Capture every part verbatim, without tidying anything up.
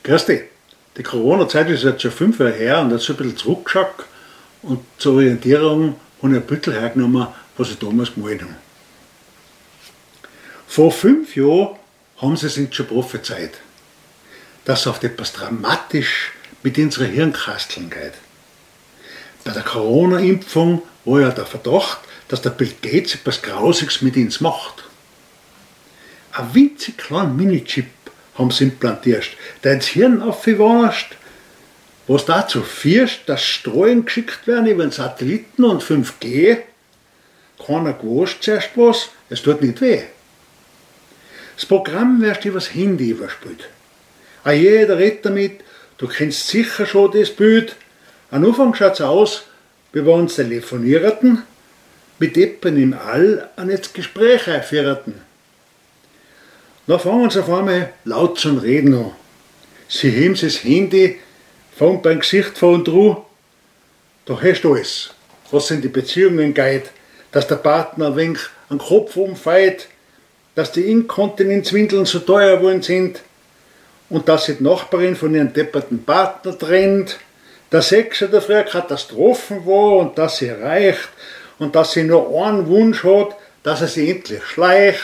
Grüß dich. Die Corona-Zeit ist jetzt schon fünf Jahre her und jetzt so ein bisschen zurückgeschaut und zur Orientierung habe ich ein bisschen hergenommen, was ich damals gemalt habe. Vor fünf Jahren haben sie sich schon prophezeit, dass es auf etwas dramatisch mit unseren Hirnkasteln geht. Bei der Corona-Impfung war ja der Verdacht, dass der Bill Gates etwas Grausiges mit uns macht. Ein winzig kleiner Mini-Chip haben sie implantiert, der ins Hirn aufwascht, was dazu führt, dass Strahlen geschickt werden über den Satelliten und fünf G. Keiner gewusst zuerst was, es tut nicht weh. Das Programm wird übers Handy überspielt. Auch jeder redet damit, du kennst sicher schon das Bild. Am Anfang schaut es aus, wie wir uns telefonierten, mit jemandem im All ein Gespräch führten. Dann fangen sie auf einmal laut zu reden an. Sie heben sich das Handy, fangen beim Gesicht von drüber. Da hast du alles, was in die Beziehungen geht, dass der Partner ein wenig einen Kopf umfällt, dass die Inkontinenzwindeln so teuer geworden sind und dass sich die Nachbarin von ihrem depperten Partner trennt, dass Sex in der Früh Katastrophen war und dass sie reicht und dass sie nur einen Wunsch hat, dass er sie endlich schleicht.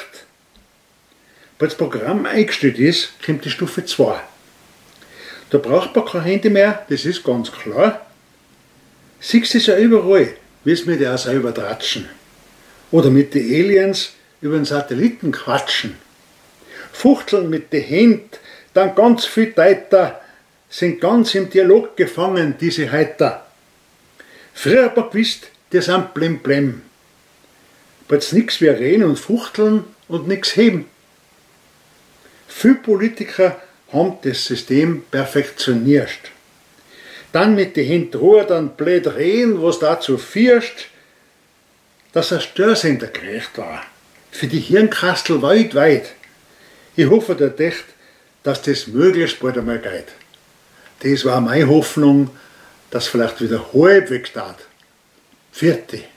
Wenn das Programm eingestellt ist, kommt die Stufe zwei. Da braucht man kein Handy mehr, das ist ganz klar. Siehst du es ja überall, wie es mit der selber tratschen. Oder mit den Aliens über den Satelliten quatschen. Fuchteln mit den Händen, dann ganz viel Teiter, sind ganz im Dialog gefangen, diese Heiter. Früher hat man gewusst, die sind blem blem. Jetzt nichts wie reden und fuchteln und nichts heben. Viele Politiker haben das System perfektioniert. Dann mit den Händen rudern, blöd reden, was dazu führt, dass ein Störsender gerecht war. Für die Hirnkastel weltweit. Ich hoffe dir echt, dass das möglichst bald einmal geht. Das war meine Hoffnung, dass vielleicht wieder halbwegs geht. Vierte.